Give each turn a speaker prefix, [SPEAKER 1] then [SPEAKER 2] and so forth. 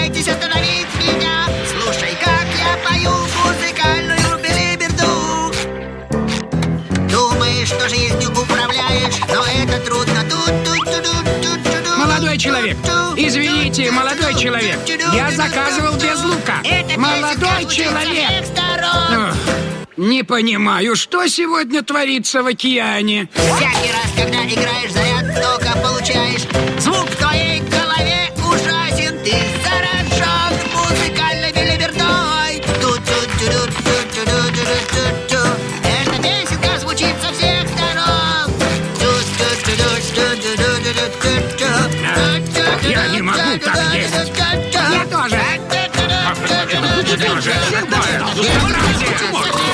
[SPEAKER 1] Постарайтесь остановить меня. Слушай, как я пою музыкальную билиберду. Думаешь, что жизнью управляешь, но это трудно.
[SPEAKER 2] Молодой человек, извините, молодой человек, я заказывал без лука. Молодой человек! Не понимаю, что сегодня творится в океане.
[SPEAKER 1] Всякий раз, когда играешь заряд, только получаешь. Звук в твоей голове ужасен. Ты заражен музыкальной билибердой. Эта песенка звучит со всех сторон.
[SPEAKER 2] Я не могу так ездить. Я тоже.